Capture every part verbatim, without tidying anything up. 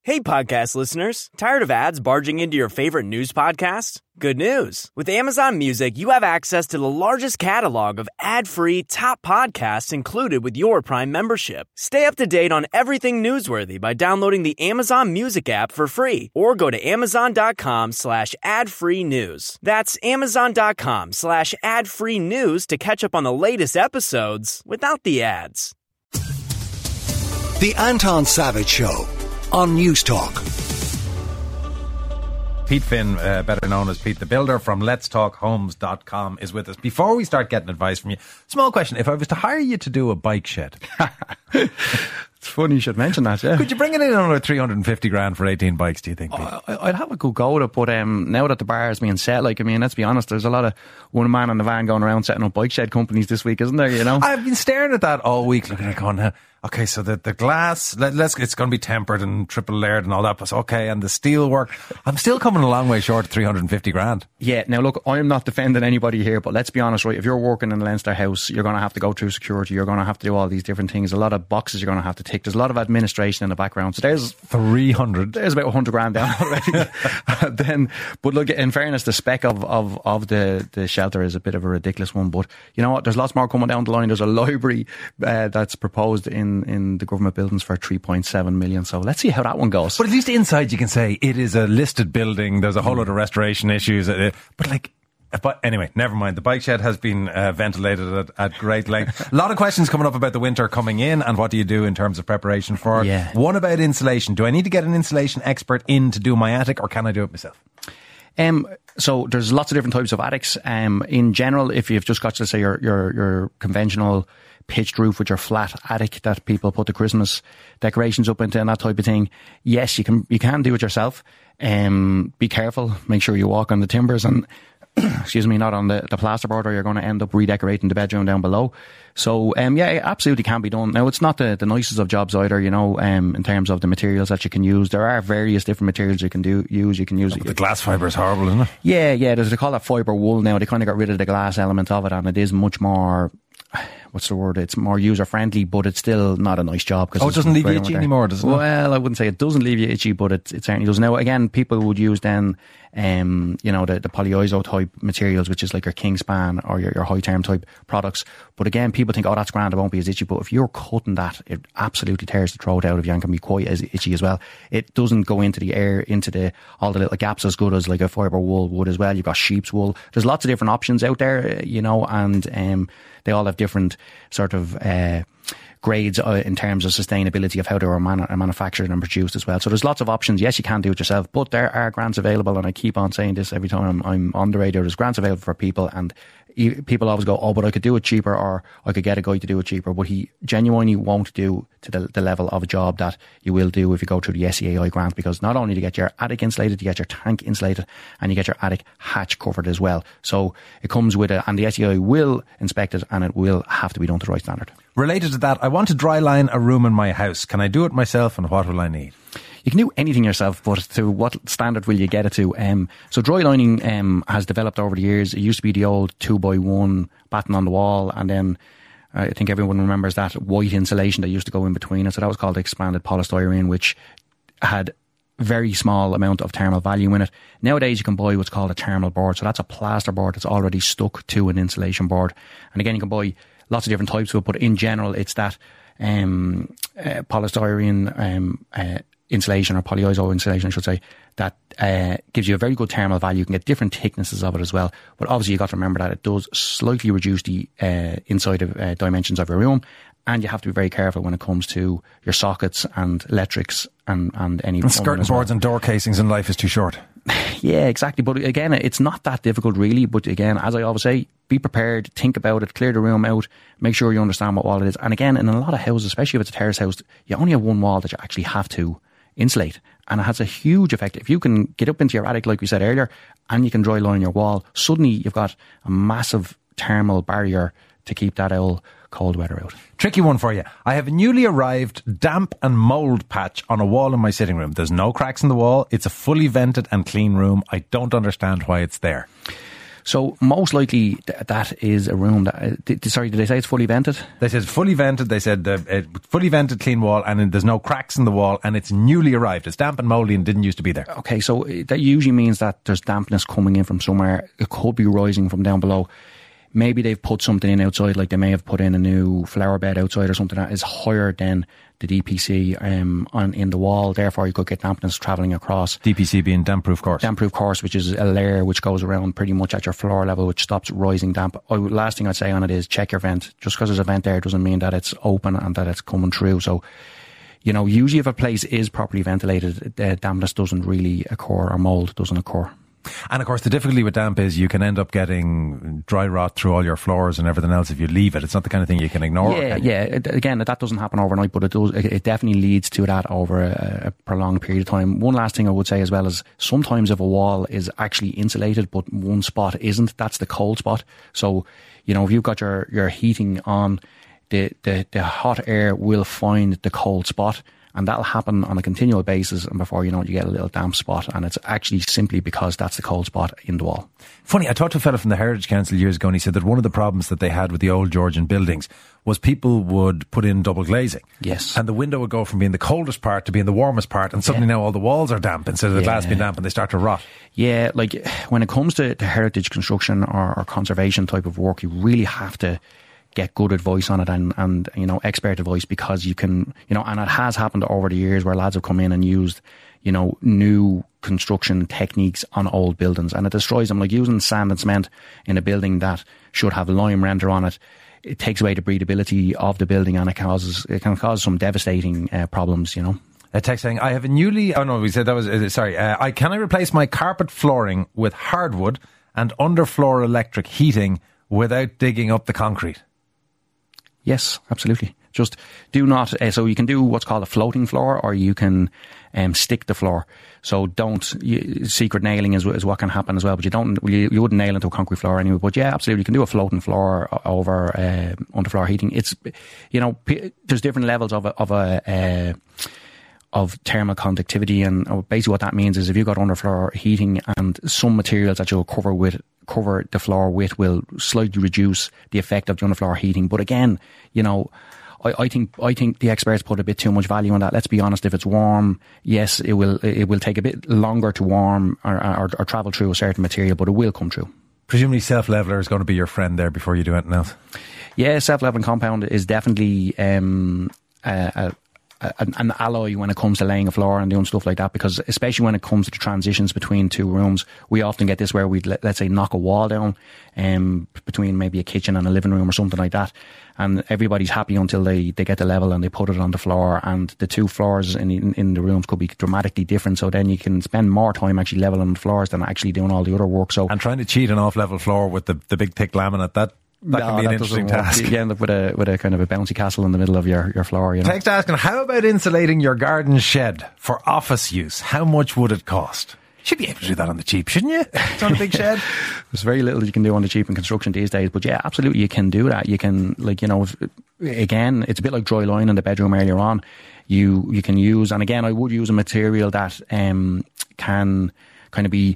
Hey, podcast listeners. Tired of ads barging into your favorite news podcasts? Good news. With Amazon Music, you have access to the largest catalog of ad-free top podcasts included with your Prime membership. Stay up to date on everything newsworthy by downloading the Amazon Music app for free or go to amazon.com slash ad-free news. That's amazon.com slash ad-free news to catch up on the latest episodes without the ads. The Anton Savage Show on News Talk. Pete Finn, uh, better known as Pete the Builder from lets talk homes dot com, is with us. Before we start getting advice from you, small question. If I was to hire you to do a bike shed, it's funny you should mention that, yeah. Could you bring it in under three hundred fifty grand for eighteen bikes, do you think, Pete? Uh, I'd have a good go at it, but um, now that the bar is being set, like, I mean, let's be honest, there's a lot of one man in the van going around setting up bike shed companies this week, isn't there, you know? I've been staring at that all week, looking at it going, uh, okay, so the, the glass, let, let's, it's going to be tempered and triple layered and all that, plus okay, and the steel work. I'm still coming a long way short of three hundred fifty grand. Yeah, now look, I'm not defending anybody here, but let's be honest, right, if you're working in a Leinster house, you're going to have to go through security, you're going to have to do all these different things, a lot of boxes you're going to have to tick, there's a lot of administration in the background, so there's three hundred. There's about one hundred grand down already. Then, but look, in fairness, the spec of, of, of the, the shelter is a bit of a ridiculous one, but you know what, there's lots more coming down the line. There's a library uh, that's proposed in, in the government buildings for three point seven million, so let's see how that one goes. But at least inside you can say it is a listed building, there's a whole lot of restoration issues, uh, but like, but anyway, never mind. The bike shed has been uh, ventilated at, at great length. A lot of questions coming up about the winter coming in and what do you do in terms of preparation for it. Yeah. One about insulation. Do I need to get an insulation expert in to do my attic, or can I do it myself? Um, so there's lots of different types of attics. Um, in general, if you've just got to say your, your, your conventional pitched roof with your flat attic that people put the Christmas decorations up into and that type of thing, yes, you can, you can do it yourself. Um, be careful. Make sure you walk on the timbers and, excuse me, not on the, the plasterboard, or you're going to end up redecorating the bedroom down below. So, um, yeah, it absolutely can be done. Now, it's not the, the nicest of jobs either, you know, um, in terms of the materials that you can use. There are various different materials you can do, use. You can use oh, it. The glass fibre is horrible, isn't it? Yeah, yeah. There's, they call that fibre wool now. They kind of got rid of the glass element of it, and it is much more, what's the word? It's more user friendly, but it's still not a nice job. Oh, it doesn't leave you itchy anymore, does it? Well, I wouldn't say it doesn't leave you itchy, but it, it certainly does. Now, again, people would use then, um, you know, the, the polyiso type materials, which is like your Kingspan or your, your high term type products. But again, people think, oh, that's grand, it won't be as itchy. But if you're cutting that, it absolutely tears the throat out of you and can be quite as itchy as well. It doesn't go into the air, into the all the little gaps as good as like a fibre wool would as well. You've got sheep's wool. There's lots of different options out there, you know, and um, they all have different sort of uh, grades uh, in terms of sustainability of how they were man- manufactured and produced as well. So there's lots of options. Yes, you can do it yourself, but there are grants available, and I keep on saying this every time I'm, I'm on the radio. There's grants available for people, and e- people always go, oh, but I could do it cheaper, or I could get a guy to do it cheaper, but he genuinely won't do to the, the level of a job that you will do if you go through the S E A I grant, because not only do you get your attic insulated, you get your tank insulated, and you get your attic hatch covered as well. So it comes with a, and the S E A I will inspect it, and it will have to be done to the right standard. Related to that, I want to dry line a room in my house. Can I do it myself, and what will I need? You can do anything yourself, but to what standard will you get it to? Um, so dry lining um, has developed over the years. It used to be the old two by one batten on the wall, and then uh, I think everyone remembers that white insulation that used to go in between it. So that was called expanded polystyrene, which had very small amount of thermal value in it. Nowadays you can buy what's called a thermal board. So that's a plaster board that's already stuck to an insulation board. And again, you can buy lots of different types of it, but in general it's that um, uh, polystyrene um, uh, insulation, or polyiso insulation I should say, that uh, gives you a very good thermal value. You can get different thicknesses of it as well, but obviously you've got to remember that it does slightly reduce the uh, inside of uh, dimensions of your room, and you have to be very careful when it comes to your sockets and electrics and, and any and skirting boards well. And door casings in life is too short. Yeah, exactly. But again, it's not that difficult really. But again, as I always say, be prepared, think about it, clear the room out, make sure you understand what wall it is. And again, in a lot of houses, especially if it's a terrace house, you only have one wall that you actually have to insulate. And it has a huge effect. If you can get up into your attic, like we said earlier, and you can dry line your wall, suddenly you've got a massive thermal barrier to keep that old cold weather out. Tricky one for you. I have a newly arrived damp and mould patch on a wall in my sitting room. There's no cracks in the wall. It's a fully vented and clean room. I don't understand why it's there. So most likely th- that is a room that, uh, th- sorry, did they say it's fully vented? They said fully vented. They said uh, uh, fully vented, clean wall, and there's no cracks in the wall, and it's newly arrived. It's damp and mouldy and didn't used to be there. Okay, so that usually means that there's dampness coming in from somewhere. It could be rising from down below. Maybe they've put something in outside, like they may have put in a new flower bed outside or something that is higher than the D P C um, on in the wall. Therefore, you could get dampness travelling across. D P C being damp-proof course. Damp-proof course, which is a layer which goes around pretty much at your floor level, which stops rising damp. I, last thing I'd say on it is check your vent. Just because there's a vent there doesn't mean that it's open and that it's coming through. So, you know, usually if a place is properly ventilated, uh, dampness doesn't really occur, or mould doesn't occur. And of course, the difficulty with damp is you can end up getting dry rot through all your floors and everything else if you leave it. It's not the kind of thing you can ignore. Yeah, can yeah. Again, that doesn't happen overnight, but it does. It definitely leads to that over a, a prolonged period of time. One last thing I would say as well is sometimes if a wall is actually insulated, but one spot isn't, that's the cold spot. So, you know, if you've got your, your heating on, the, the, the hot air will find the cold spot. And that'll happen on a continual basis, and before you know it, you get a little damp spot, and it's actually simply because that's the cold spot in the wall. Funny, I talked to a fellow from the Heritage Council years ago, and he said that one of the problems that they had with the old Georgian buildings was people would put in double glazing. Yes. And the window would go from being the coldest part to being the warmest part, and suddenly yeah. now all the walls are damp instead of the yeah. glass being damp, and they start to rot. Yeah, like when it comes to, to heritage construction or, or conservation type of work, you really have to get good advice on it and, and, you know, expert advice, because you can, you know, and it has happened over the years where lads have come in and used, you know, new construction techniques on old buildings, and it destroys them. Like using sand and cement in a building that should have lime render on it, it takes away the breathability of the building, and it causes, it can cause some devastating uh, problems, you know. A text saying, I have a newly, oh no, we said that was, uh, sorry, uh, I can I replace my carpet flooring with hardwood and underfloor electric heating without digging up the concrete? Yes, absolutely. Just do not, uh, so you can do what's called a floating floor, or you can um, stick the floor. So don't, you, secret nailing is, is what can happen as well, but you don't, you, you wouldn't nail into a concrete floor anyway. But yeah, absolutely, you can do a floating floor over uh, underfloor heating. It's, you know, p- there's different levels of a, of a, uh, of thermal conductivity, and basically what that means is if you've got underfloor heating, and some materials that you'll cover with cover the floor with will slightly reduce the effect of the underfloor heating. But again, you know, I, I think I think the experts put a bit too much value on that. Let's be honest, if it's warm, yes, it will it will take a bit longer to warm or, or, or travel through a certain material, but it will come through. Presumably self-leveler is going to be your friend there before you do anything else. Yeah, self-leveling compound is definitely um, a, a An, an alloy when it comes to laying a floor and doing stuff like that, because especially when it comes to the transitions between two rooms, we often get this where we let, let's say knock a wall down um, between maybe a kitchen and a living room or something like that, and everybody's happy until they, they get the level and they put it on the floor, and the two floors in, in, in the rooms could be dramatically different, so then you can spend more time actually leveling the floors than actually doing all the other work. So, and trying to cheat an off-level floor with the, the big thick laminate, that That no, can be an interesting task. You end up with a with a kind of a bouncy castle in the middle of your, your floor. You know? Text asking, how about insulating your garden shed for office use? How much would it cost? You should be able to do that on the cheap, shouldn't you? It's on a big shed. There's very little you can do on the cheap in construction these days, but yeah, absolutely you can do that. You can, like, you know, if, again, it's a bit like dry line in the bedroom earlier on. You you can use, and again, I would use a material that um, can kind of be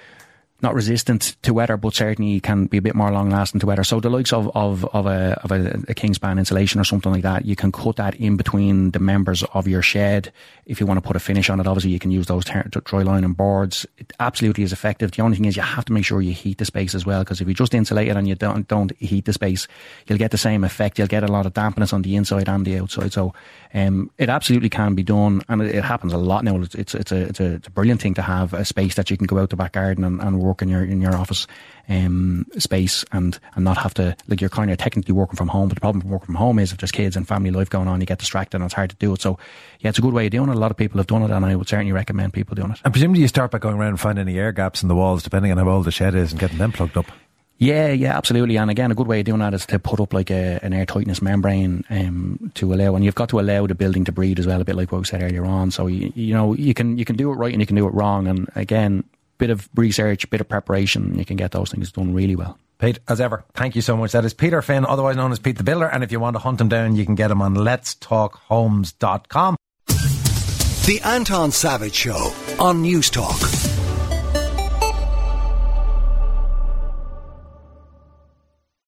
not resistant to weather, but certainly can be a bit more long lasting to weather. So the likes of, of, of a, of a, a Kingspan insulation or something like that, you can cut that in between the members of your shed. If you want to put a finish on it, obviously you can use those ter- dry lining boards. It absolutely is effective. The only thing is you have to make sure you heat the space as well, because if you just insulate it and you don't, don't heat the space, you'll get the same effect. You'll get a lot of dampness on the inside and the outside. So um, it absolutely can be done, and it, it happens a lot now. It's, it's, it's, a, it's, a, it's a brilliant thing to have a space that you can go out the back garden and, and work in your in your office um, space, and, and not have to, like, you're kind of technically working from home, but the problem with working from home is if there's kids and family life going on, you get distracted and it's hard to do it. So yeah, it's a good way of doing it. A lot of people have done it, and I would certainly recommend people doing it. And presumably you start by going around and finding any air gaps in the walls, depending on how old the shed is, and getting them plugged up. Yeah, yeah, absolutely. And again, a good way of doing that is to put up like a, an air tightness membrane um, to allow, and you've got to allow the building to breathe as well, a bit like what we said earlier on. So you, you know, you can you can do it right and you can do it wrong, and again, bit of research, bit of preparation, you can get those things done really well. Pete, as ever, thank you so much. That is Peter Finn, otherwise known as Pete the Builder, and if you want to hunt him down, you can get him on lets talk homes dot com. The Anton Savage Show on News Talk.